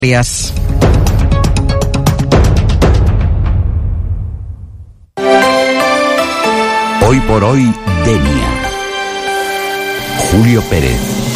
Hoy por hoy, Denia. Julio Pérez.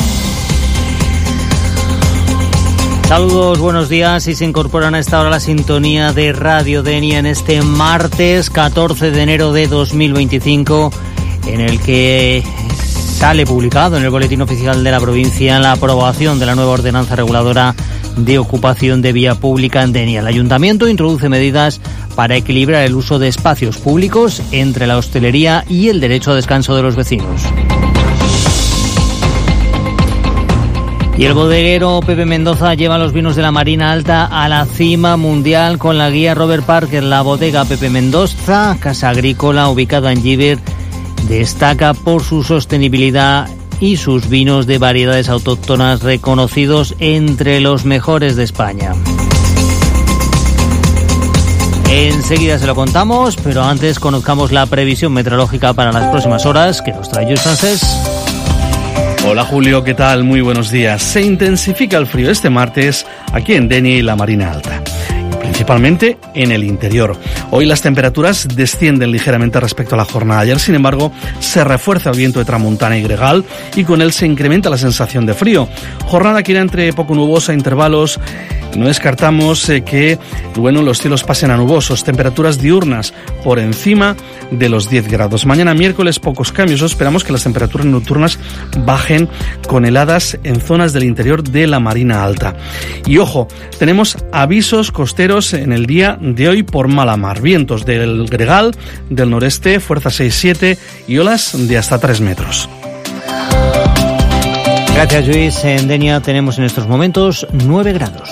Saludos, buenos días, y se incorporan a esta hora la sintonía de Radio Denia en este martes 14 de enero de 2025, en el que sale publicado en el Boletín Oficial de la provincia la aprobación de la nueva ordenanza reguladora de ocupación de vía pública en Denia. El Ayuntamiento introduce medidas para equilibrar el uso de espacios públicos entre la hostelería y el derecho a descanso de los vecinos. Y el bodeguero Pepe Mendoza lleva los vinos de la Marina Alta a la cima mundial con la guía Robert Parker. La bodega Pepe Mendoza, casa agrícola ubicada en Llíber, destaca por su sostenibilidad y sus vinos de variedades autóctonas reconocidos entre los mejores de España. Enseguida se lo contamos, pero antes conozcamos la previsión meteorológica para las próximas horas que nos trae Lluís Francés. Hola Julio, ¿qué tal? Muy buenos días. Se intensifica el frío este martes aquí en Denia y la Marina Alta, principalmente en el interior. Hoy las temperaturas descienden ligeramente respecto a la jornada de ayer, sin embargo, se refuerza el viento de tramontana y gregal y con él se incrementa la sensación de frío. Jornada que irá entre poco nubosa a intervalos. No descartamos que los cielos pasen a nubosos, temperaturas diurnas por encima de los 10 grados. Mañana miércoles pocos cambios, esperamos que las temperaturas nocturnas bajen con heladas en zonas del interior de la Marina Alta. Y ojo, tenemos avisos costeros en el día de hoy por mala mar, vientos del gregal, del noreste, fuerza 6-7 y olas de hasta 3 metros. Gracias, Luis. En Denia tenemos en estos momentos 9 grados.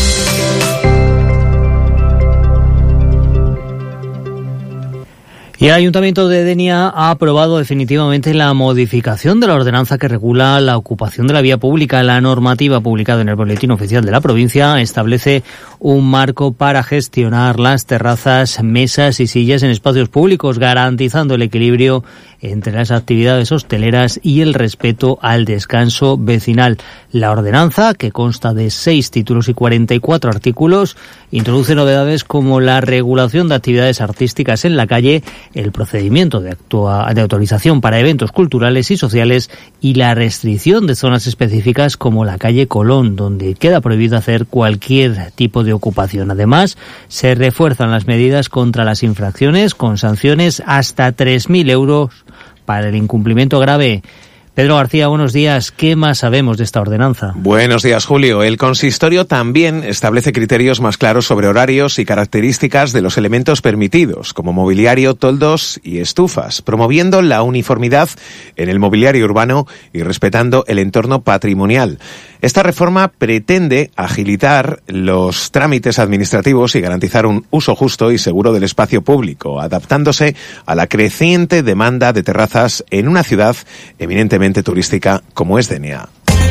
Y el Ayuntamiento de Denia ha aprobado definitivamente la modificación de la ordenanza que regula la ocupación de la vía pública. La normativa publicada en el Boletín Oficial de la provincia establece un marco para gestionar las terrazas, mesas y sillas en espacios públicos, garantizando el equilibrio entre las actividades hosteleras y el respeto al descanso vecinal. La ordenanza, que consta de 6 títulos y 44 artículos, introduce novedades como la regulación de actividades artísticas en la calle, el procedimiento de autorización para eventos culturales y sociales y la restricción de zonas específicas como la calle Colón, donde queda prohibido hacer cualquier tipo de ocupación. Además, se refuerzan las medidas contra las infracciones con sanciones hasta 3.000 euros para el incumplimiento grave. Pedro García, buenos días. ¿Qué más sabemos de esta ordenanza? Buenos días, Julio. El consistorio también establece criterios más claros sobre horarios y características de los elementos permitidos, como mobiliario, toldos y estufas, promoviendo la uniformidad en el mobiliario urbano y respetando el entorno patrimonial. Esta reforma pretende agilitar los trámites administrativos y garantizar un uso justo y seguro del espacio público, adaptándose a la creciente demanda de terrazas en una ciudad eminentemente turística como es Denia.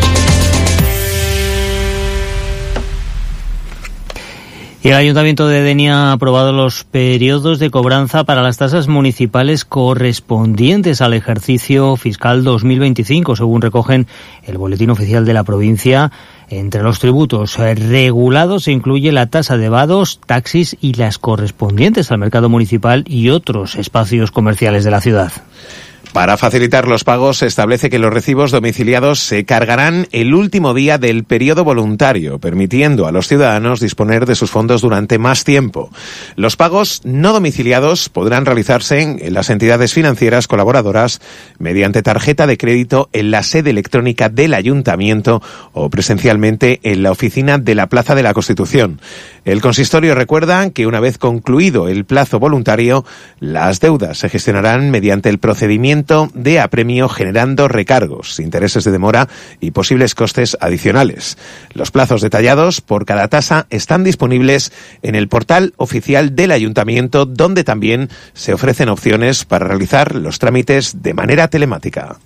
Y el Ayuntamiento de Denia ha aprobado los periodos de cobranza para las tasas municipales correspondientes al ejercicio fiscal 2025, según recogen el Boletín Oficial de la provincia. Entre los tributos regulados se incluye la tasa de vados, taxis y las correspondientes al mercado municipal y otros espacios comerciales de la ciudad. Para facilitar los pagos, se establece que los recibos domiciliados se cargarán el último día del periodo voluntario, permitiendo a los ciudadanos disponer de sus fondos durante más tiempo. Los pagos no domiciliados podrán realizarse en las entidades financieras colaboradoras mediante tarjeta de crédito en la sede electrónica del Ayuntamiento o presencialmente en la oficina de la Plaza de la Constitución. El consistorio recuerda que una vez concluido el plazo voluntario, las deudas se gestionarán mediante el procedimiento de apremio, generando recargos, intereses de demora y posibles costes adicionales. Los plazos detallados por cada tasa están disponibles en el portal oficial del Ayuntamiento, donde también se ofrecen opciones para realizar los trámites de manera telemática.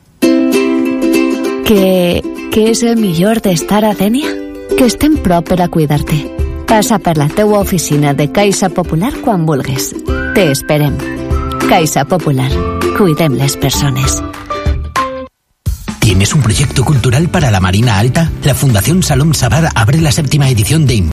Què és el millor d'estar a Denia? Que estem prop per a cuidar-te. Passa per la teua oficina de Caixa Popular quan vulguis. Te esperem. Caixa Popular. Cuidem les persones. ¿Tienes un proyecto cultural para la Marina Alta? La Fundación Salom Sabar abre la 7ª edición de